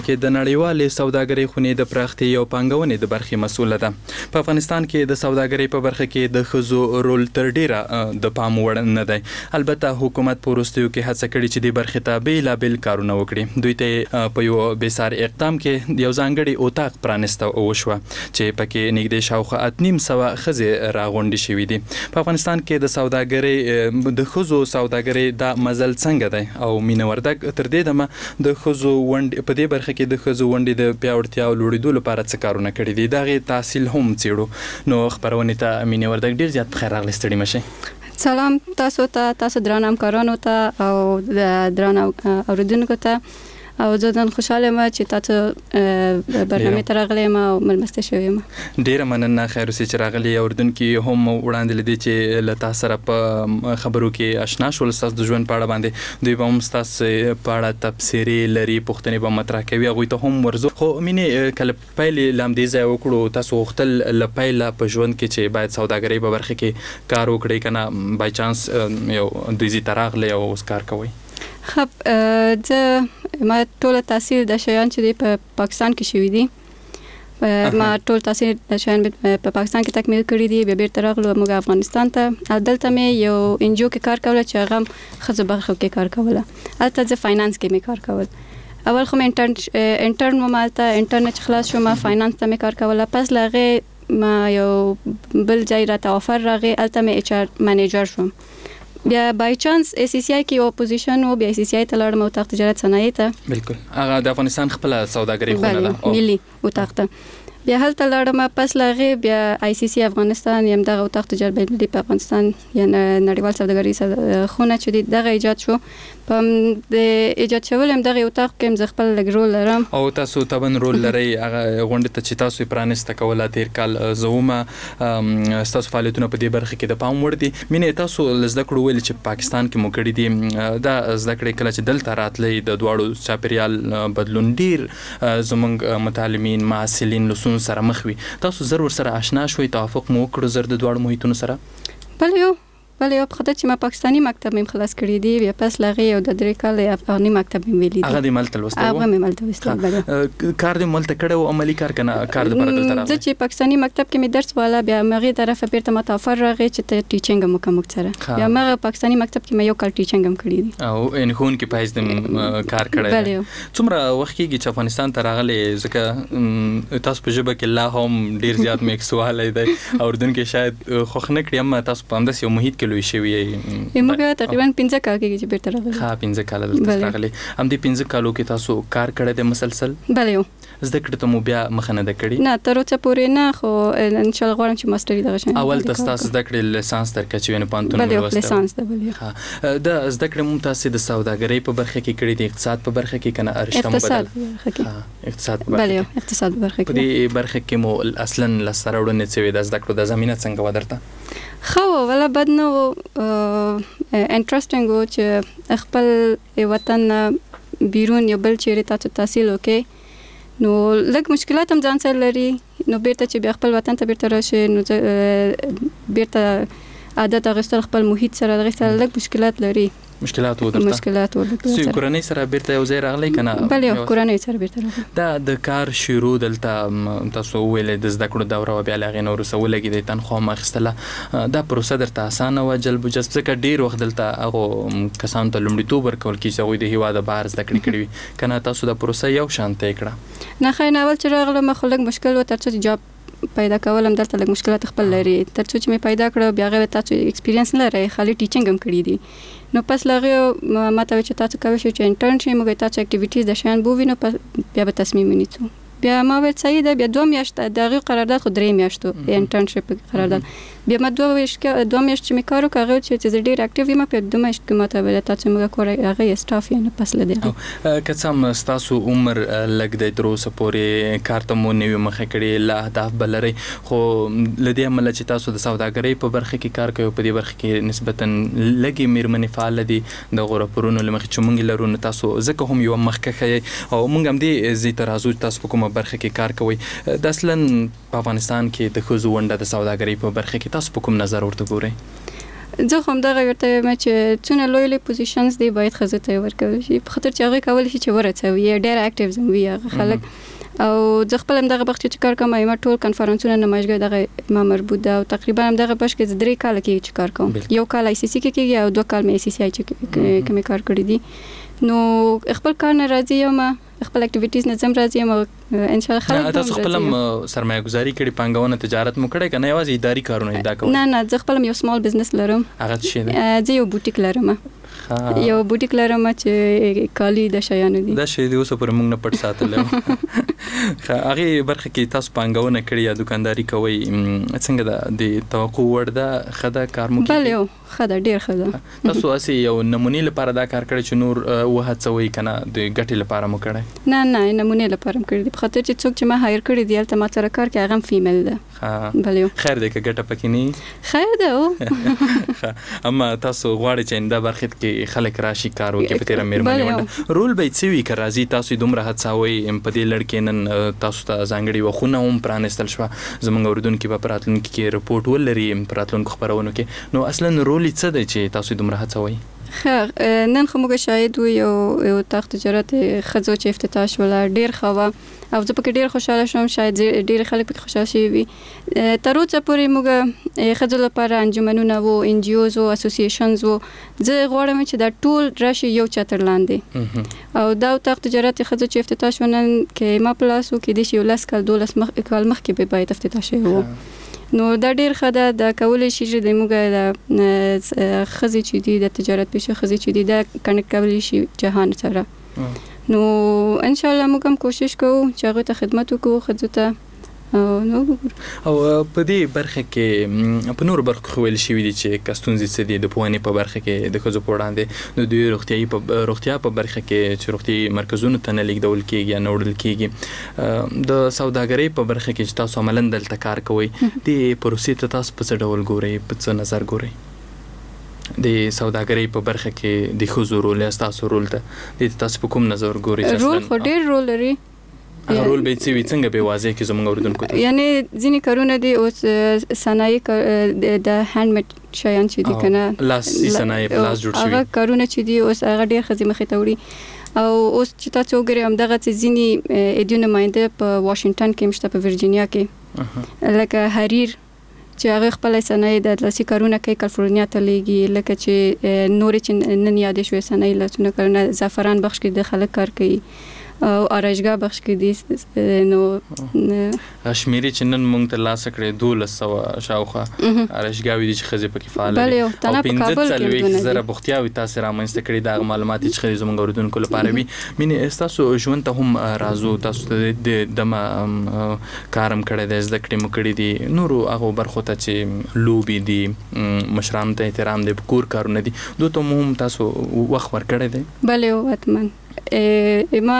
کې د نړیوالې سوداګرۍ خونې د پراختیا او پانګونې د برخې مسؤله ده. په افغانستان کې د سوداګرۍ په برخه کې د ښځو رول تر ډیره د پام وړ نه دی. البته حکومت په وروستیو کې هڅه کړې چې د برخې ته بیلابیل کارونه وکړي. دوی ته په یو بېسار اقدام کې یو ځانګړی اتاق پرانسته وشوه چې پکې نږدې شاوخوا 8,500 ښځې راغونډې شوي دي. په افغانستان کې د سوداګرۍ د ښځو سوداګرۍ دا مزل څنګه دی او مینه وردګ تر دې دمه د ښځو ونډې په دې برخه کې د ښځو ونډې د پیاوړتیا او لوړېدو لپاره څه کارونه کړي دي، د هغې تحصیل هم څېړو. نو خپرونې ته مینې وردګ ډېر زیات په خیر راغلی، ستړي مشئ. سلام تاسو درانه همکارانو ته او د درانه اوریدونکو ته، او زه نن خوشاله یم چې تاسو برنامه ته راغلی یم او ملمسته شوی یم. ډېره مننه خیر اوسې چې راغلي. اوریدونکي هم وړاندې له دې چې له تاسو سره په خبرو کې اشنا شول، ستاسو د ژوند په اړه باندې دوی به هم ستاسو په اړه تبصرې لري، پوښتنې به مطرح کوي، هغوی ته هم ورځو. خو مینې کله پیلې له همدې ځایه وکړو، تاسو غوښتل له پیله په ژوند کې چې باید سوداګرۍ په برخه کې کار وکړئ که نه بای چانس یو دویزي ته راغلی او اوس کار کوئ؟ ما ټول تحصیل د شیان چې په پاکستان کې شوي دي، ما ټول تحصیل د شیان په پاکستان کې تکمیل کړی دي. بیا بیرته راغلو موږ افغانستان ته، او دلته مې یو انجیو کې کار کوله چې هغه ښځو برخو کې کار کوله. هلته زه فاینانس کې مې کار کول. اول خو مې انټرن وم، هلته انټرن چې خلاص شوم فاینانس ته مې کار کوله. پس له هغې ما یو بل ځای راته آفر راغی، هلته مې ایچ آر منیجر شوم. بیا بای چانس ای سی سی آی کې یو پوزیشن و، بیا ای سی سی آی ته لاړم، اتاق تجارت صنایع ته. بالکل هغه د افغانستان خپله سوداګرۍ خونه ده، ملي اتاق ته. بیا هلته لاړم. پس له هغې بیا آی سی سی افغانستان یم دغه اتاق تجارت بین‌المللي په افغانستان یا نړیوال سوداګرۍ خونه چې دی دغه ایجاد شو. په د ایجاد شول هم دغه اتاق کې هم زه خپل لږ رول لرم. او تاسو طبعا رول لرئ. هغه غونډې ته چې تاسو یې پرانسته کوله تېر کال، زه ومه ستاسو فعالیتونه په دې برخه کې د پام وړ دي. مینې تاسو له زده کړو ویلې چې پاکستان کې مو کړي دي، دا زده کړې کله چې دلته راتلئ د دواړو چاپېریال بدلون ډېر زموږ متعلمین محصلین له ستونزو سره مخ وي. تاسو زر ورسره آشنا شوئ، توافق مو وکړو زر د دواړو محیطونو سره؟ بله یو په خاطر چې ما پاکستاني مکتب مې خلاص کړی دی. بیا پس له هغې یو د 3 کاله افغاني مکتب مې ویلی دی. هغه دې ملته لوستی و؟ هغه مې ملته لوستی و. کار دې ملته کړی و عملي کار که نه کار دپاره دلته راغلی؟ زه چې پاکستاني مکتب کې مې درس واله، بیا هغې طرفه بیرته ماته آفر راغی چې ته ټیچنګ هم وکړه موږ سره. بیا هماغه پاکستاني مکتب کې مې یو کال ټیچنګ هم کړی دی او یعنې ښوونکي په حیث دې کار کړی دی. څومره وخت کېږي چې افغانستان ته راغلی؟ ځکه تاسو په ژبه کې لا هم ډېر زیات میکس والی دی، اردوونکي شاید خوښ نه کړي، اما تاسو په همداسې یو محیط کې لوی شوي یې. موږ تقریبا 15 کال کېږي چې بیرته راغلي. ها 15 کاله دلته راغلي. همدې 15 کالو کې تاسو کار کړی دی مسلسل؟ بله یو. زده کړې ته مو بیا مخه نه ده کړې؟ نه تر اوسه پورې نه، خو انشاءالله غواړم چې ماسټري دغه شان اول ته ستاسو زده کړې لیسانس تر کچې یعنې پوهنتون مو لوستی؟ لیسانس ده. بله د زده کړې مو تاسې د سوداګرۍ په برخه کې کړې دي، اقتصاد په برخه کې که نه رشته مو بدله؟ اقتصاد په برخه کې. بله یو اقتصاد په برخه کې. په دې برخه کې مو اصلا لاسته راوړنې څه وې د زده کړو د زمینه څنګه وه درته؟ ښه و، ولا بد نه و، انټرسټینګ و چې خپل وطن بیرون یو بل چیرې تاسو تحصیل وکړئ. نو لږ مشکلات هم ځان سره لري، نو بیرته چې بیا خپل وطن ته بیرته راشي نو بیرته عادت اخیستل خپل محیط سره دغې سره لږ مشکلات لري. مشکلات و درته؟ مشکلات و درته. کورنۍ سره بیرته یو ځای راغلی که نه؟ بله یو کورنۍ سره بیرته راغلی. دا د کار شروع دلته تاسو وویلې د زده کړو دوره وه، بیا له هغې نه وروسته ولګېدئ، تنخوا مو اخیستله. دا پروسه درته اسانه وه جلب و جذب؟ ځکه ډېر وخت دلته هغو کسانو ته لومړیتوب ورکول کېږي چې هغوی د هېواده بهر زده کړې کړې وي، که نه تاسو دا پروسه یو شان طی کړه؟ نه خیر، اول چې راغلم خو لږ مشکل و، تر څو چې جاب پیدا کولم دلته لږ مشکلات خپل لري. تر څو چې مې پیدا کړه بیا هغې تاسو ایکسپیرینس نه لرئ، خالي ټیچنګ هم کړي دي. نو پس له هغې ما ته ویل چې تاسو کولی شئ چې انټرن شئ، موږ تاسو اکټیویټیز د شیان ووینو، بیا به تصمیم ونیسو. بیا ما ویل صحیح ده، بیا 2 میاشتې د هغې قرارداد خو 3 میاشتو انټرنشپ قرارداد. بیا ما 2 میاشتې چې مې کار وکړ، هغې چې زه ډېر اکټیو یم، په 2 میاشتو کې ما ته ویل تاسو موږ کور هغې سټاف یې پس له دې. که څه هم ستاسو عمر لږ دی، تر اوسه پورې کار ته مو نه وي مخه کړې، لا اهداف به لرئ، خو له دې امله چې تاسو د سوداګرۍ په برخه کې کار کوئ، په دې برخه کې نسبتا لږې مېرمنې فعاله دي د غوره پرونو له مخې چې موږ لرو، نو تاسو ځکه هم یوه مخکښه یئ او موږ همدې ځای ته راځو چې تاسو په کومه برخه کې کار کوئ. د اصلا په افغانستان کې د ښځو ونډه د سوداګرۍ په برخه کې تاسو په کوم نظر ورته ګورئ؟ زه هم دغه ورته وایم چې څونه لوی پوزیشنز دی باید ښځو ته ورکول شي په خاطر چې هغوی کولی شي چې ورڅوي ډېر اکټیو وي هغه خلک او زه خپل هم دغه بخت چې کار کوم ما ټول کنفرانسونه نمایشګاه دغه ما مربوط ده او تقریبا هم دغه بخت کې 3 کال کې چې کار کوم یو کال ICC کې کېږي او 2 کال مې ICC چې کوم کار کړی دي نو خپل کار نه راځي یم خپل اکټیویټیز نه زم راځي یم ان شاء الله خلک تاسو خپل سرمایه گذاري کړي پانګونه تجارت مو کړی کنه یوازې اداري کارونه ادا کوئ نه زه خپل یو سمال بزنس لرم هغه څه دی زه یو بوټیک لرم یو بوټیک لرم چې کالی د شیانو دي دا شی دی اوس پر موږ نه پټ ساتل هغه برخه کې تاسو پانګونه کړی یا دکانداری کوي څنګه د توقع ور ده خدا کار مو بل یو خدا ډیر خدا تاسو اسی یو نمونې لپاره دا کار کړی چې نور وهڅوي کنه د ګټې لپاره مو کړی نه نمونې لپاره مو کړی په خاطر چې څوک چې ما هایر کړی دی البته ما سره کار کوي هغه فیمیل ده بل یو خیر دی که ګټه پکې نه خیر ده او اما تاسو غواړئ چې دا برخه کې خلک راشي کار وکړي په تیر مېرمنې ونده رول به څه وي که راځي تاسو دومره هڅاوئ په دې لړ کې نن تاسو ته ځانګړي وختونه هم پرانیستل شوه زموږ اورېدونکي به په راتلونکي کې رپورټ ولري په راتلونکو خپرونو کې نو اصلا رول یې څه دی چې تاسو دومره هڅوئ خیر نن خو موږ شاهد یو تخت تجارت ښځو چې افتتاح شوله ډېر ښه وه او زه پکې ډېر خوشحاله شوم شاید ډېر خلک پکې خوشحاله شوي وي تر اوسه پورې موږ ښځو لپاره انجمنونه وو NGOs وو اسوسییشنز وو زه غواړم چې دا ټول راشي یو چتر لاندې او دا تخت تجارت ښځو چې افتتاح شو نن کې ما په لاس وو کېدای شي 10 کال 12 کال مخکې به باید افتتاح شوی وو نو دا ډیر ښه ده د کولی شي چې د موږ د ښځې چې دي د تجارت پیشه ښځې چې دي دا کنیکټ کولی شي جهان سره نو ان شاء الله موږ هم کوشش کوو چې هغوی ته خدمت وکړو ښځو ته او په دې برخه کې په نور برخه خو ویل شوي دي چې کستونځي څه دي د پوهنې په برخه کې د ښځو په وړاندې نو دوی روغتیا په برخه کې چې روغتیایي مرکزونو ته نه لیږدول کېږي یا نه وړل کېږي د سوداګرۍ په برخه کې چې تاسو عملاً دلته کار کوئ دې پروسې ته تاسو په څه ډول ګورئ په څه نظر ګورئ د سوداګرۍ په برخه کې د ښځو رول یا ستاسو رول ته د تاسو په کوم نظر ګورئ رول خو ډېر رول لري هغه رول به څه وي څنګه به واضح کې زموږ اوریدونکو ته یعنی ځینې کارونه دي اوس صنایع د هاند میډ شیان چې دي کنه لاسي صنایع په لاس جوړ شوي هغه کارونه چې دي اوس هغه ډېر ښځې مخې ته وړي او اوس چې تاسو وګورئ همدغه ځینې ایډیو نماینده په واشنګټن کې مشته په ورجینیا کې لکه حریر چې هغه خپل صنایع د لاسي کارونه کوي کالیفورنیا ته لیږي لکه چې نورې چې نن یادې شوې صنایع لاسونه کارونه زعفران بخش کې د خلک کار کوي او آرایشګاه بخش کې دي نو شمیرې چې نن موږ ته لاسه کړې 1200 شاوخوا آرایشګاوې دي چې ښځې پکې فعاله دي او 15,000 بوختیاوې تاسې رامنځته کړي دغه معلومات چې ښځې زموږ اورېدونکو لپاره وي مینې ستاسو ژوند ته هم راځو تاسو ته د دمه کار هم کړی دی زده کړې مو کړي دي نورو هغو برخو ته چې لوبې دي مشرانو ته احترام دی کور کارونه دي دوی ته هم تاسو وخت ورکړی دی بلې حتما ما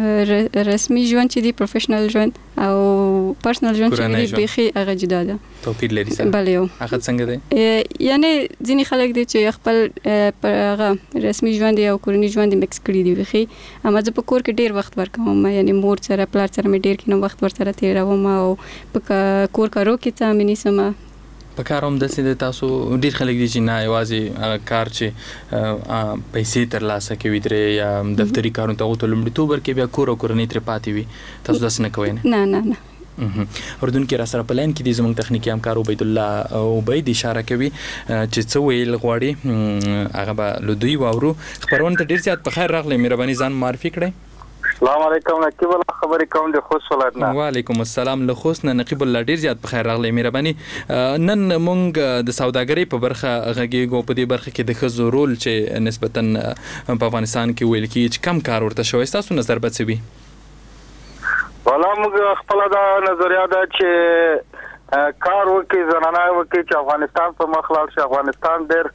رسمي ژوند چې دی پروفیشنل ژوند او پرسنل ژوند چې دی بيخي هغه جدا ده توپیر لري سره بلې هغه څنګه دی یعنی ځینې خلک دي چې خپل هغه رسمي ژوند او کورنی ژوند مکس کړی دی بيخي اما زه په کور کې ډیر وخت ورکوم یعنی مور سره پلار سره مې ډیر کینو وخت ورسره تیروم او په کور کارو کې ته مې نیسم په کار هم داسې د تاسو ډیر خلک دي چې نه یوازې کار چې پیسې ترلاسه کوي درې یا دفتري کارونه ته ته لومړیتوب ورکوي بیا کور او کورنۍ ترې پاتې وي تاسو داسې نه کوئ نه اردوونکي را سره په لاین کې دي زموږ تخنیکي همکار عبید الله عبید اشاره کوي چې څه ویل غواړي هغه به له دوی واورو خپرونه ته ډیر زیات په خیر راغلی مهرباني ځان معرفي کړئ السلام علیکم نقیب الله خبرې کوم د خوست ولایتنا وعلیکم السلام له خوست نه نقیب الله ډیر زیات په خیر راغلی مهرباني نن مونږ د سوداګرۍ په برخه غږیږو په دې برخه کې د ښځو رول چې نسبتا په افغانستان کې ویل کېږي چې کم کار ورته شوی ستاسو نظر به څه وي والا موږ خپله دا نظریه ده چې کار وکړي زنانه وکړي چې افغانستان په مخ لاړ شي افغانستان ډېر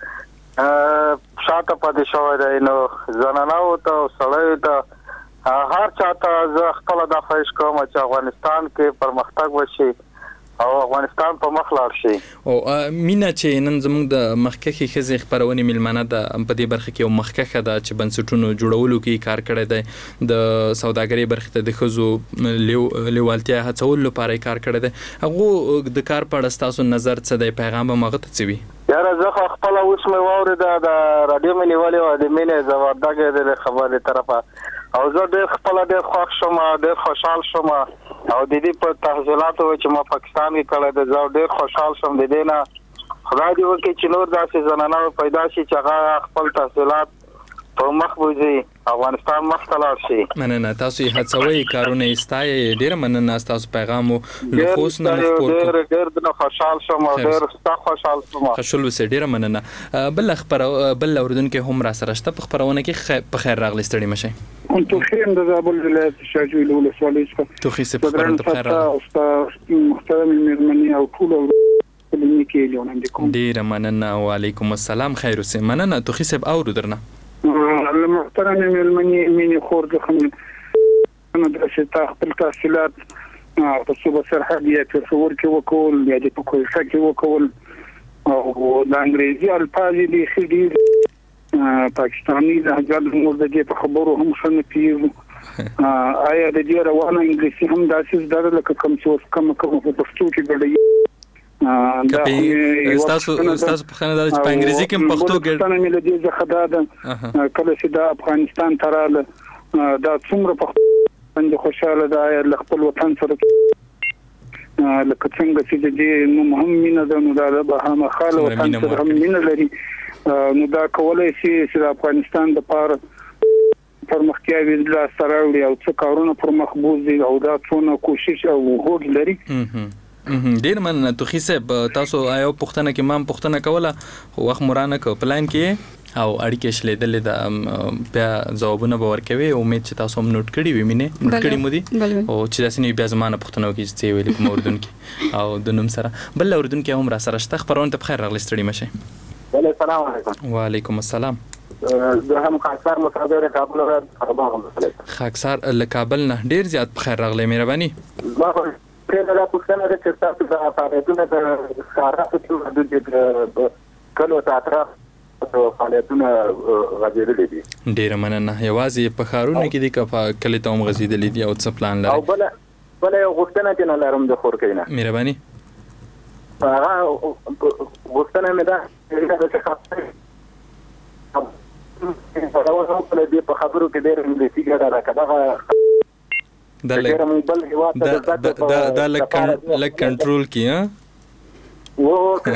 شاته پاتې شوی دی نو زنانهو ته سړیو ته هر چاته زه خپل دا خواهش کوم چې افغانستان کې پرمختګ وشي او افغانستان په مخ لاړ شي او مینا چې نن زموږ د مخکخي ښځې خپرونې میلمانه ده په دې برخه کې یو مخکخه ده چې بنسټونو جوړولو کې کار کړی دی د سوداګرۍ برخه ته د ښځو لیوالتیا هڅولو لپاره کار کړی دی هغه د کار په اړه ستاسو نظر څه دی پیغام به مغه ته څه وي یاره زه خو خپل اوس مې واورېده د رادیو مې نیولې وه د مینې زوردګې د خبرې طرفه او زه ډېر خپله ډېر خوښ شوم ډېر خوشحال شوم او د دې په تحصیلاتو چې ما پاکستان کې کړی دی زه ډېر خوشحال شوم د دې نه خدای دې وکړي چې نور داسې زنانه پیدا شي چې هغه خپل تحصیلات په مخ بوځي افغانستان مخ ته لاړ شي. مننه تاسو یې هڅوئ کارونه یې ستایئ ډېره مننه ستاسو پیغام مو له خوست نه مو خپور کړو. ډېر خوشحال شوم او ډېر خوشحال شوم. خوشحال اوسئ ډېره مننه. بل اردوونکي هم را سره شته په خپرونه کې په خیر راغلی ستړي مه شئ. توخیم د زابل ولایت شاجوی له ولسوالۍ څخه توخی سه په خبرونه ته خیر راغلی. محترم مېرمنې او ټول ډېره مننه وعلیکم السلام خیر اوسئ. مننه توخی صاحب اورو درنه محترم مېرمنې مینې خور د خمن مدرسې ته خپل تحصیلات په صوبه سرحد یا پېښور کې وکول یا د کوټه کې وکول او د انګریزي الفاظ دي خېدي پاکستاني لهجه موږ د دې په خبرو هم څنګه پیږو آیا د دې روانه انګلیسي هم داسې زده لکه کوم څه کوم په پښتو کې ګډي تاسو په خنه د انګریزي کې پښتو ګډ ستنه مې له دې ځخه دا کله چې د افغانستان تراله دا څومره په باندې خوشاله ده ل خپل وطن سره لکه څنګه چې د دې نو مهمه ده نو دا به هم خاله وطن سره هم مینه لري نو دا کولای شي چې د افغانستان د پاره پرمختیاوي د سره او څه کارونه پر مخبوز دي او دا څونه کوشش او هوډ لري. ډیر مننه توخی صاحب تاسو آیا پښتنه کې مام پښتنه کوله خو وخت مرانه کو پلان کې او اړیکې شلیدلې د بیا ځوابونه به ورکوي امید چې تاسو هم نوٹ کړی وي مینه نوٹ کړی مو دي او چې تاسو نه بیا زمانه پښتنو کې چې ویلې په اردن کې او د نوم سره بل اردن کې هم را سره شته خبرونه ته بخیر راغلی ستړي مشه. السلام علیکم. وعلیکم السلام. زه هم خاکسار مصادره کابل خاکسار له کابل نه ډیر زیات بخیر راغلی مهرباني. دا پښتنه د چرته د فعالیتونو د ښاراتو په حدود کې کلو تاثیر او فعالیتونه غځېدلې دي. ډیر مننه. یوازې په ښارونو کې دي که په کلی ته هم غځېدلې دي او څه پلان لري؟ او بل یو غوښتنه چې نه لرم د خور کینه مهرباني هغه غوښتنه مې ده چې په خبرو کې ډېر انګلیسي ګډه راکړه دا لک کنټرول کی ها او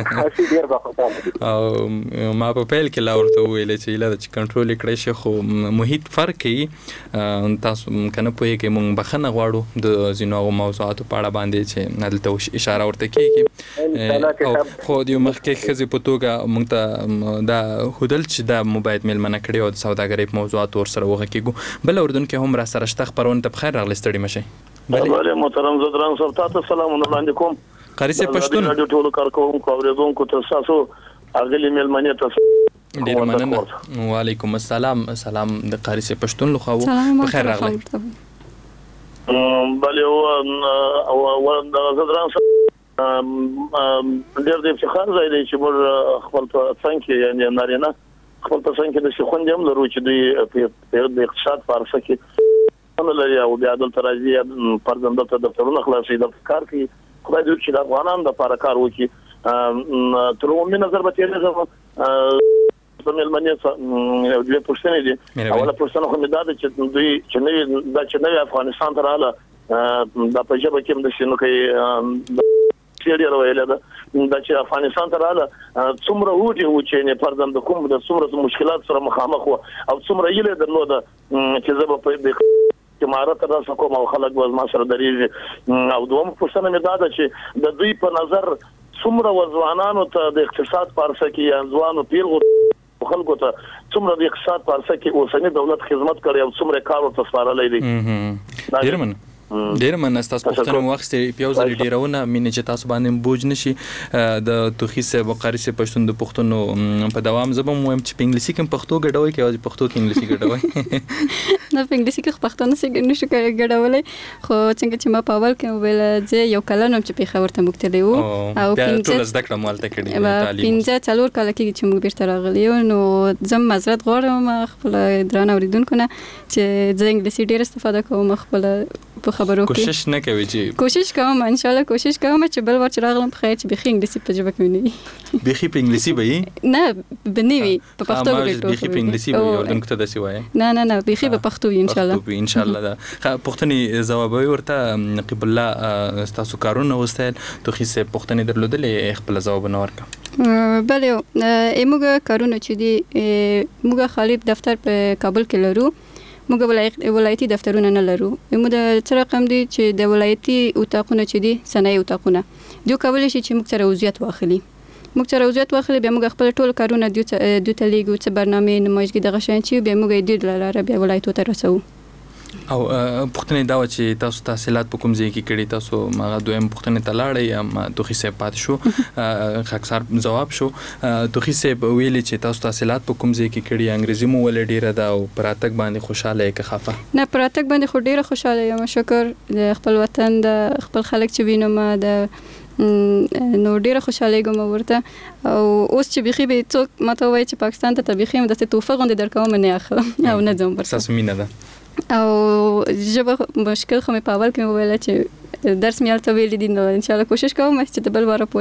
ما په پیل کې لاورته ویل چې لاره چې کنټرول کړی شي خو محیط فرق کوي تاسو کنه په کې مونږ بخنه غواړو د زینو موضوعاتو په اړه باندې چې دلته اشاره ورته کیږي او خو د مخکې خزي په توګه مونږ ته دا هدل چې دا موبایل ملمنه کړی او د سوداګرۍ په موضوعات ور سره وغه کیږو بل اردن کې هم را سره شته خبرونه ته بخیر راغلی ستړي مشه. بله محترم زدران صاحب تاسو سلامونه وړاندې کوم. قاری سے پښتون رادیو ټولو کارکونکو اوریدونکو ته تاسو اغلی ملمنه تاسو ډیر مننه. وعلیکم السلام. سلام د قاری سے پښتون لخوا بخیر راغلی. بله او د زدران صاحب ډیر د افتخار ځای دی چې موږ خپل څنګه یعنی نارینه خپل څنګه د خوندې هم لرو چې د اقتصاد فارسه کې لري او بیا د ترازی پرځنده ته دفترونه خلاصي د کار کې خدای دې چې د افغانانو د لپاره کار وکړي تر عمومي نظر به تیرې زما په ملمنې د پښتنې دي اوله پښتنه خو مې دا چې دوی چې نوې افغانستان ته رااله د پنجاب کې د شنو کې سیریه روایله ده دا چې افغانستان ته رااله څومره وږي و چې نه پردم د کوم د څومره مشکلات سره مخامخ و او څومره یې درلوده چې زه په دې چې مهارت ترلاسه کوم او خلک به ما سره درېږي او دوم پوښتنه مې دا ده چې د دوی په نظر څومره ځوانانو ته د اقتصاد په اړه کې یا ځوانو پیغو خلکو ته څومره د اقتصاد په اړه کې اوسنی دولت خدمت کوي او څومره کار ورته سپارلې دي. ډیر مننه تاسو پښتنو وخت پیوزل ډیرونه مینه چې تاسو باندې بوج نشي د توخی صاحب قاری صاحب پښتون د پښتنو په دوام زبم وایم چې په انګلیسي کې پښتو ګډوي کې او پښتو کې انګلیسي ګډوي نه په انګلیسي کې پښتو نه نشو ګډولای خو څنګه چې ما په اول کې ویل چې یو کلنوم چې په خبرته مختلف او ټول زده کړم مالته کړی تعلیم 15 کال کې چې موږ بیرته راغلی نو زم معذرت غواړم خپل درانه اوریدونکو نه چې زه انګلیسي ډیر استفاده کوم خپل په خبرو کې کوشش نه کوي چې کوشش کوم ان شاء الله کوشش کوم چې بل ورچ راغلم په خیر چې بخي انګلیسي په ژبه کې نه بخي په انګلیسي به نه بنوي په پښتو کې بخي په انګلیسي به یو دنګ ته دسی وای نه بخي په پښتو ان شاء الله ان شاء الله دا پښتني جواب ورته نقيب الله تاسو کارونه وستل توخي سه پښتني درلودلې خپل جواب نه ورک بله موږ کارونه چې دي موږ خالي دفتر په کابل کې لرو موږ ولایتي دفترونه نه لرو موږ د څه رقم دي چې د ولایتي اتاقونه چې دي صنایع اتاقونه دوی کولی شي چې موږ سره وضعیت واخلي بیا موږ خپل ټول کارونه دوی ته لیږو څه برنامې نمایشګي دغه شیان چې بیا موږ دوی له لارې بیا ولایتو ته رسوو او پښتنې دا چې تاسو تحصیلات په کوم ځای کې کړی تاسو ماغه دویم پښتنې ته لاړی یا توخي سه پات شو خاکسار جواب شو توخي سه ویلي چې تاسو تحصیلات په کوم ځای کې کړی انګریزي مو ول ډیره دا او پراتک باندې خوشاله کې خفه نه پراتک باندې خو ډیره خوشاله یم شکر د خپل وطن د خپل خلک چې وینم د نو ډیره خوشاله کوم ورته او اوس چې بيخي به څوک ماته وایي چې پاکستان ته بيخي د توفه غونډه درکوم نه اخلم او نه ځم تاسو مینه ده او ژبه مشکل خو مې په اول کې ویل چې درس مې الته ویل دي نو ان شاء الله کوشش کوم چې د بل واره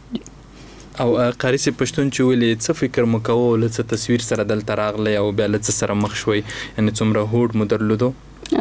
پورې او قاری سي پښتون چې ولې څه فکر مکو له تصویر سره دلته راغلی او بیا له سره مخ شوي یعنی څومره هوډ مو درلودو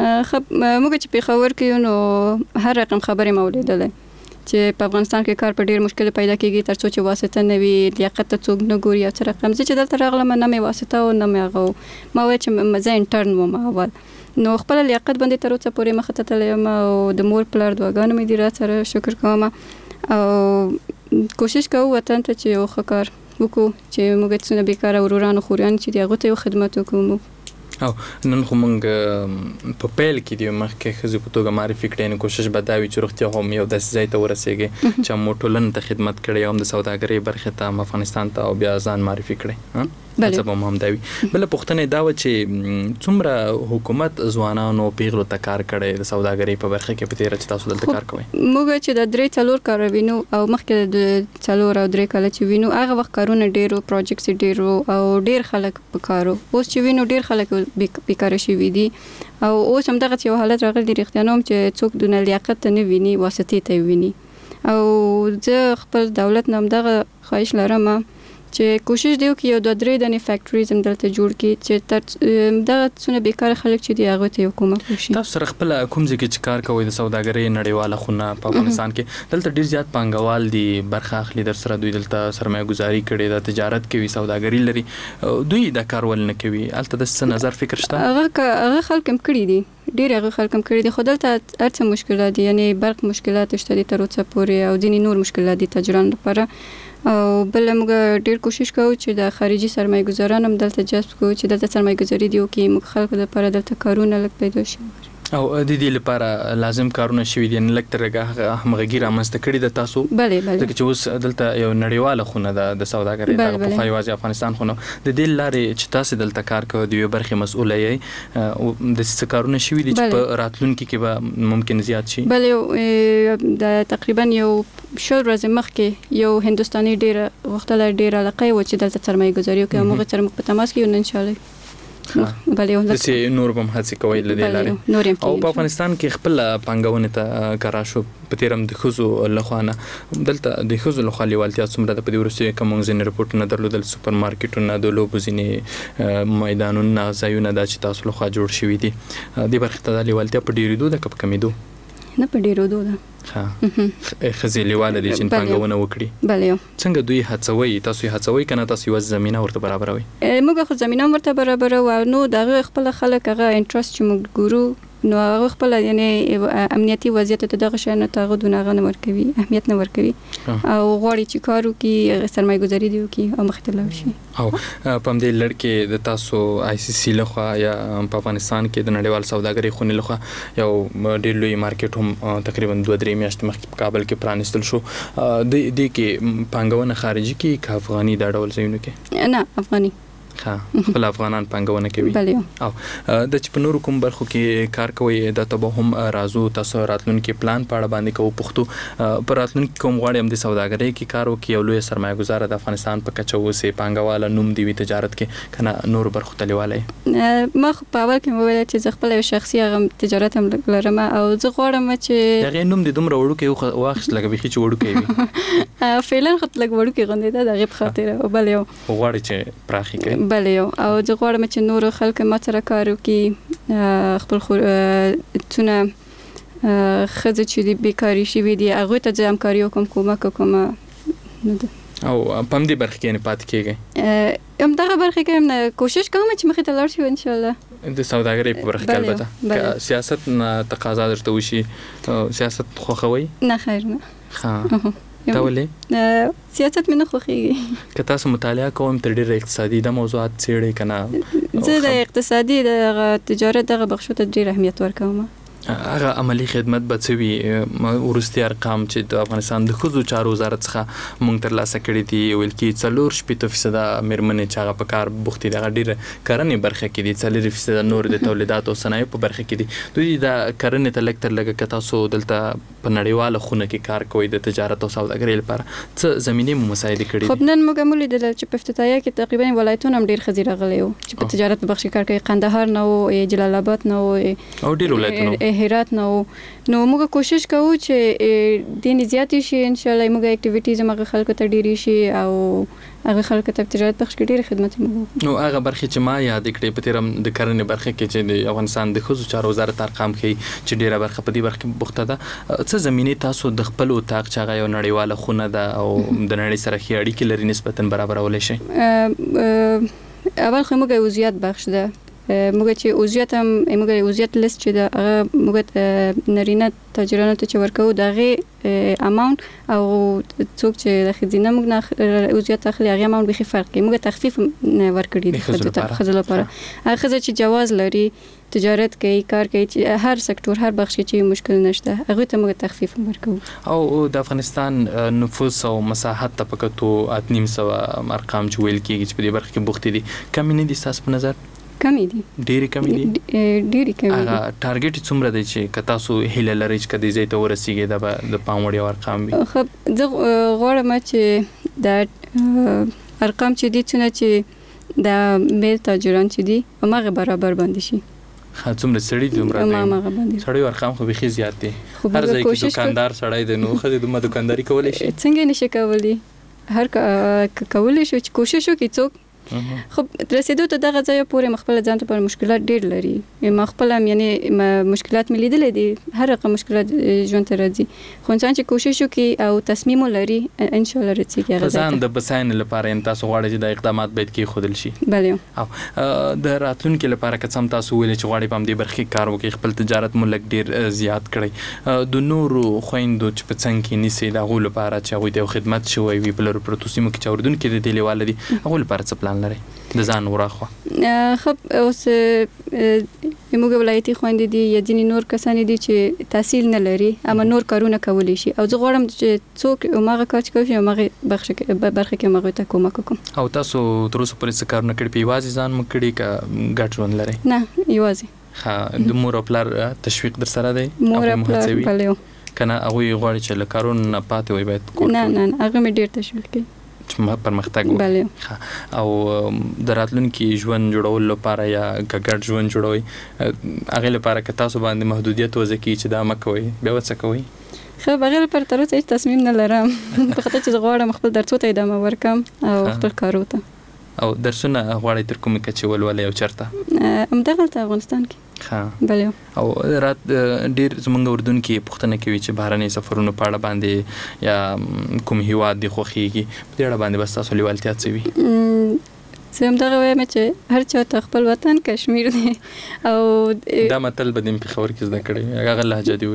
موږ چې په خبر کې نو هر رقم خبرې مولیدلې چې په افغانستان کې کار په ډیر مشکل پیدا کیږي ترڅو چې واسطه نه وي لیاقت ته څوک نه ګوري او څه رقم چې دلته راغلم نه مې واسطه او نه مې هغه ما وایي چې مزه انټرن وم اول نو خپل لیاقت باندې تر اوسه پورې مخ ته تلم او د مور پلار دعاګانې مې دي را سره شکر کوم او کوشش کوم وطن ته چې یو ښه کار وکړو چې موږ څنګه بیکاره ورورانو خوريان چې هغه ته خدمت وکړو او نن خو موږ په پیل کې دی مخکې خزو په توګه معرفي کړي نو کوشش به دا وي چې روغتیا هم یو د ځای ته ورسیږي چې مو ټولن ته خدمت کړي هم د سوداګرۍ برخه ته افغانستان ته او بیا ځان معرفي کړي څه به هم دا وي بل پښتنې دا و چې څومره حکومت ځوانانو پیغلو ته کار کړي د سوداګرۍ په برخه کې په تیر چې تاسو دلته کار کوئ موږ چې د 3-4 کار وینو او مخکې د 4 او 3 کال چې وینو هغه وخت کارونه ډیرو پروجیکټس ډیرو او ډیر خلک په کارو اوس چې وینو ډیر خلک بیکاره شي دي او اوس هم دغه یو حالت راغلی دی اختیانوم چې څوک د لیاقت نه ویني واسطې ته ویني او زه خپل دولت نام دغه خواهش لرم چې کوشش دیو کې یو د 3 دنې فیکټریز هم دلته جوړ کړي چې دغه څونه بیکاره خلک چې دی هغه ته حکومت وشي تاسو سره خپل کوم ځای کې کار کوي د سوداګرۍ نړیواله خونه په افغانستان کې دلته ډیر زیات پانګوال دي برخه اخلي در سره دوی دلته سرمایه گذاري کړي د تجارت کوي سوداګري لري دوی دا کار ول نه کوي البته د څه نظر فکر شته هغه خلک هم کړی دي ډیر هغه خلک هم کړی دي خو دلته هرڅه مشکلات دي یعنی برق مشکلات شته دي تر اوسه پورې او ځینې نور مشکلات دي تجربه لپاره او بل موږ ډیر کوشش کوو چې د خارجي سرمایه گذاران هم دلته جذب کوو چې دلته سرمایه گذاري دی او کې موږ خلکو لپاره دلته کارونه لږ پیدا شي او د دې لپاره لازم کارونه شوي دي نه لکه ترګه همغږي رامنځته کړي د تاسو بله ځکه چې اوس دلته یو نړیواله خونه د سوداګرۍ د په خایوازي افغانستان خونه د دې لارې چې تاسو دلته کار کوئ د یو برخه مسؤله یې د څه کارونه شوي دي چې په راتلونکي کې به ممکن زیات شي بله د تقریبا یو شل ورځې مخکې یو هندستاني ډیر وختله ډیر علاقه و چې دلته سرمایه گذاري کوي موږ سره په تماس کې یو ان شاء الله د سي نور بم هڅه کوي لدی لارې او په افغانستان کې خپل پنګونه ته کرا شو په تیرم د خزو لخوانه دلته د خزو لخوا لیوالتیا څومره د پدې ورسې کوم ځین رپورټ نه درلودل سوپر مارکیټونه د لوبو ځینې میدانونه ځایونه د چې تاسو لخوا جوړ شوي دي د برخه ته د لیوالتیا په ډیرېدو د کپ کمیدو نه په ډیرېدو ده خزیلیواله دي چې پنګونه وکړي بله څنګه دوی هڅوي تاسو هڅوي کنه تاسو یو زمينه ورته برابروي موږ خو زمينه ورته برابرو او نو دغه خپل خلک هغه انټرست چې موږ ګورو نو هغه خپل یعنی امنیتي وضعیت ته دغه شان ته غوډونه نه ورکوي اهمیت نه ورکوي او غواړي چې کارو کې سرمایه گذاري دی کې او مخته لاړ شي او په دې لړ د تاسو آی سی سی لخوا یا په افغانستان کې د نړیوال سوداګرۍ خونې لخوا یو ډېر لوی مارکیټ هم تقریبا 2-3 میاشتې مخکې په کابل کې پرانستل شو د دې کې پنګونه خارجي کې افغاني دا ډول ځایونه کې نه افغاني خپل افغانان پانګونه کوي. بله او د چې په نورو کوم برخو کې کار کوي د ته به هم راځو تاسو راتلونکي پلان په اړه باندې کوو پښتو پر راتلونکي کوم غواړي هم د سوداګرۍ کې کار وکړي او لوی سرمایه گزار د افغانستان په کچه اوسې پانګواله نوم دی وي تجارت کې کنه نور برخو تلیواله ما په اول کې وویل چې زه خپل شخصي تجارت هم لرم او زه غواړم چې هغه نوم د دومره وړو کې واخښ لګوي چې وړو کې وي فعلا خط لګ وړو کې غونډه ده د غیب خاطر او بل یو غواړي چې پراخي کوي بل یو او زه غواړم چې نور خلک ما سره کار وکړي خپل څونه خزه چې دی بیکاری شي وي دی هغه ته همکاري وکم کومک کوم او پم دې برخه کې نه پات کېږي هم دغه برخه کې هم کوشش کوم چې مخې ته لاړ شي ان شاء الله د سوداګرۍ په برخه کې البته سیاست نه تقاضا درته وشي سیاست خوښوي نه خیر نه ها تا ولې سیاست مې نه خوښيږي که تاسو مطالعه کوم تر ډېر اقتصادي د موضوعات څېړئ کنه زه د اقتصادي د تجارت دغه بخشو ته ډېر اهمیت ورکوم هغه عملی خدمت به څه وي ورستي ارقام چې د افغانستان د ښځو چارو وزارت څخه موږ ترلاسه کړي دي ویل کې 4% مېرمنې چې هغه په کار بوخت دي هغه ډېره کرنې برخه کې دي 4% نور د تولیدات او صنایعو په برخه کې دي دوی د کرنې ته لږ تر لږه که تاسو دلته په نړیواله خونه کې کار کوئ د تجارت او سوداګرۍ لپاره څه زمینې مساعدې کړي خب نن موږ هم ولیدل چې په افتتاحیه کې تقریبا ولایتونه هم ډېر ښځې راغلي وو چې په تجارت په بخش کې کار کوي قندهار نه وو جلال آباد نه وو او ډېر ولایتونه هرات نه وو نو موږ کوشش کوو چې دین زیات شي ان شاء الله موږ اکټیویټیز موږ خلکو ته ډېری شي او هغه خلکو ته تجارت بخش کې ډېر خدمت موږ نو هغه برخه چې ما یاد کړې په تیرم د کرنې برخه کې چې د افغانستان د ښځو چارو وزارت ارقام ښیي چې ډېره برخه په دې برخه کې بوخته ده څه زمینې تاسو د خپل اتاق چې هغه یو نړیواله خونه ده او د نړۍ سره ښې اړیکې لري نسبتا برابرولی شي اول خو موږ عضویت بخش ده موږ چې عضویت هم موږ عضویت لیست چې ده هغه موږ نارینه تاجرانو ته چې ورکوو د هغې اماونټ او څوک چې د ښځینه موږ نه عضویت اخلي هغې اماونټ بیخي فرق کوي موږ تخفیف ورکړي دي ښځو لپاره هغه ښځه چې جواز لري تجارت کوي کار کوي چې هر سکتور هر بخش کې مشکل نشته هغه ته موږ تخفیف ورکوو او د افغانستان نفوس او مساحت ته پکتو 8.5 ارقام چې ویل کېږي چې په دې برخه کې بوختې دي کمې نه دي ستاسو په نظر کمی دي ډېری کمی دي ډېری کمی دي هغه ټارګټ څومره دی چې که تاسو هیله لرئ چې کدی ځای ته ورسیږئ د پام وړ ارقام وي خو زه غواړم چې د ارقام چې دي چې د میل تاجران چې دي هغه برابر باندې شي څومره سړی دومره سړی ارقام خو بيخي زیات دي هر ځای کې دکاندار سړی دی نو خو د دکانداري کولای شي څنګه نشي کولای هر کولای شي چې کوشش وکړي څوک خو رسیدو ته دغه ځای پورې مخبل ځان ته پر مشکلات ډېر لري مخبل هم یعنی مشکلات ملي دي هر رقم مشکلات ژوند ته راځي خو انسان چې کوشش وکړي او تصمیم ولري ان شاء الله رسیږي هغه ځای ځان د بساین لپاره ان تاسو غواړئ چې د اقدامات باید کې خودل شي بله او د راتلونکو لپاره که څم تاسو ویل چې غواړئ په دې برخه کار وکړئ خپل تجارت ملک ډېر زیات کړئ د نورو خويندو چې په څنګه کې نسی د غو لپاره چې هغه د خدمت شوی وي په لور پروتو سیمو کې چوردون کې د دیلیواله دي هغه لپاره څه پلان لري د ځان وراخوا خب اوس موږ ولایتي خويندې دي یا ځینې نور کسان دي چې تحصیل نه لري اما نور کارونه کولی شي او زه غواړم چې څوک هغه کار چې کوي هغه برخه کې هغه ته کومک وکړم او تاسو تر اوسه پورې څه کار نه کړی په یوازې ځان مو کړی که ګډ ژوند لري نه یوازې ها د مور او پلار تشویق در سره دی مور او پلار بله کنه هغه غواړي چې له کارونو نه پاتې وي باید نه هغه مې ډیر تشویق کوي پرمختګ وکړي او د راتلونکي ژوند جوړول لپاره یا ګډ ژوند جوړوي هغه لپاره که تاسو باندې محدودیت وځي چې دا مکوي بیا وڅ کوي خو بغیر پر تر اوسه تصمیم نه لرم په خاطر چې غواړم خپل درسو ته ادامه ورکم او خپل کارو ته او درسونه غواړي تر کومه کې ولولې او چرته همدغه افغانستان کې بله او رات ډیر زمونږ اردن کې پښتنه کوي چې بهرني سفرونو په اړه باندې یا کوم هیواد دی خوخیږي په دې اړه باندې بس تاسو لیوالتیا څه وي زه هم دغه وایم چې هر چا ته خپل وطن کشمیر دی او دا متل به د پېښور کې زده کړی هغه لهجه دی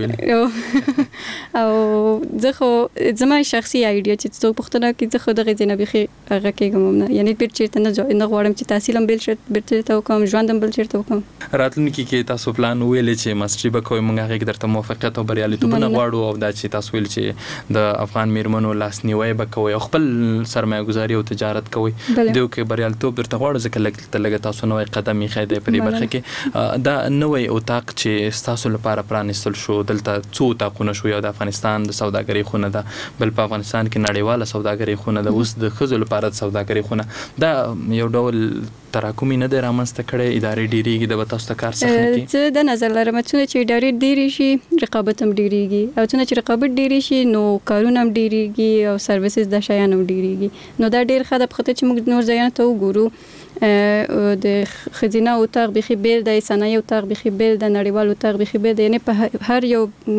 ویل او زه خو زما شخصي ایډیا چې څوک پښتنه کې زه خو دغه ځینې بيخي هغه کېږم نه یعنی بیرته چیرته نه غواړم چې تحصیل هم بیرته وکم ژوند هم بل چیرته وکم راتلونکي کې تاسو پلان ویل چې ماستري به کوئ موږ هغه درته موافقت او بریالیتوب نه غواړو او دا چې تاسو ویل چې د افغان میرمنو لاسنیوي به کوي او خپل سرمایه گذاري او تجارت کوي دوی کې بریالیتوب بریالیتوب درته غواړو ځکه لږ تاسو نوې قدم یې خېدای په دې برخه کې دا نوې اتاق چې تاسو لپاره پرانیستل شو دلته څو اتاقونه شو یو د افغانستان د سوداګرۍ خونه ده بل په افغانستان کې نړیواله سوداګرۍ خونه ده اوس د ښځو لپاره د سوداګرۍ خونه دا یو ډول تراکمي نه دی رامنځته کړی ادارې ډېرېږي د به تاسو ته کار سخت نه کړي زه د نظر لرم څونه چې ادارې ډېرې شي رقابت هم ډېرېږي او څونه چې رقابت ډېرې شي نو کارونه هم ډېرېږي او سرویسز د شیان هم ډېرېږي نو دا ډېر ښه ده په خاطر چې موږ نور ځایانو ته وګورو د خزینه اتاق بخي بیل د صنایع اتاق بخي بیل د نړیوال اتاق بخي بیل یعنی په هر یو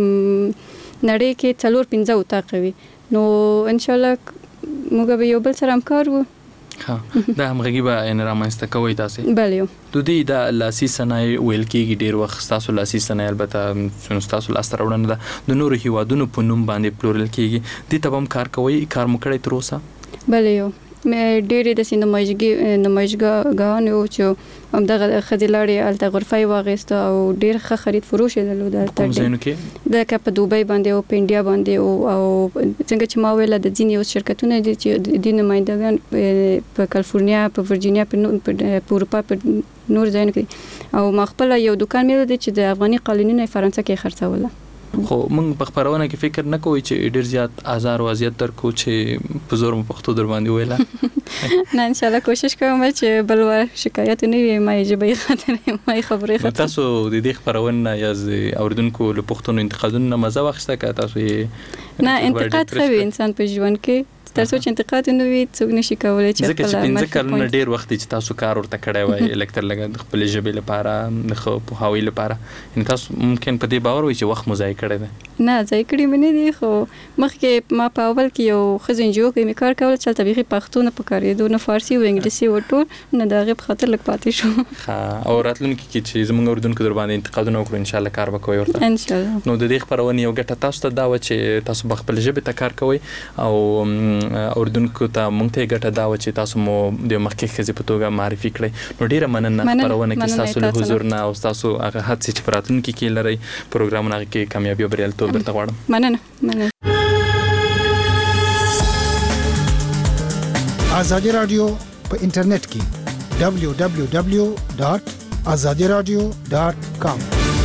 نړۍ کې 4-5 اتاق وي نو ان شاء الله موږ به یو بل سره همکار وو ها دا همغږي به ان رامنځته کوي تاسو بله یو د دې د لاسي صنایع ویل کېږي ډیر وخت تاسو لاسي صنایع البته تاسو لاس راوړنه ده د نورو هیوادونو په نوم باندې پلورل کېږي دې ته هم کار کوي کار مو کړی تر اوسه بله یو ډېرې د نمایشګاهانو یو چې همدغه ښځې لاړې هلته غرفه یې واخیسته او ډېر ښه خرید فروش یې درلوده کوم ځایونو کې لکه په دوبۍ باندې او په انډیا باندې او څنګه چې ما ویله د ځینې اوس شرکتونه دي چې د نمایندګان په کالیفورنیا په ورجینیا په اروپا په نور ځایونو کې او ما خپله یو دوکان مې ولید چې د افغاني قالینونو یې فرانسه کې خرڅوله خو موږ په خبرونه کې فکر نه کوو چې ډیر زیات آزار او اذیت درکو چې په زور مو پښتو در باندې ویله نه ان شاء الله کوشش کوم چې بل شکایت نه وي ما یې خاطر ما خبرې خاطر تاسو د دې خبرونه یا اوردونکو له پښتون انتقادونو مزه واخیسته که تاسو نه انتقاد کوي انسان په ژوند کې تر څو چې انتقاد نه وي څوک نشي کولای چې خپل ځکه کلونه ډیر وخت چې تاسو کار ورته کړی وای الکتر لګ خپل ژبې لپاره د خو په هاوی لپاره ان تاسو ممکن په دې باور وي چې وخت مو ضایع کړی دی نه ځای کړی مې نه دي خو مخکې ما په اول کې یو خزنجو کې مې کار کول چې طبيعي پښتو نه پکارېدو نه فارسی او انګلیسي ورته نه دغه په خاطر لګ پاتې شو ها او راتلونکي کې چې زموږ اردوونکو در باندې انتقادونه وکړو ان شاء الله کار وکوي ورته ان شاء الله نو د دې خبرونه یو ګټه تاسو ته دا و چې تاسو خپل ژبه ته کار کوئ او اردوونکو ته مونږ ته ګټه دا و چې تاسو مو د مخکې خزې په توګه معرفي کړئ نو ډیره مننه خبرونه کې تاسو له حضور نه او تاسو هغه هڅې چې راتلونکي کې لري پروګرامونه کې کامیابی او بریالیتوب درته غواړم مننه ازادي رادیو په انټرنیټ کې www.azadiradio.com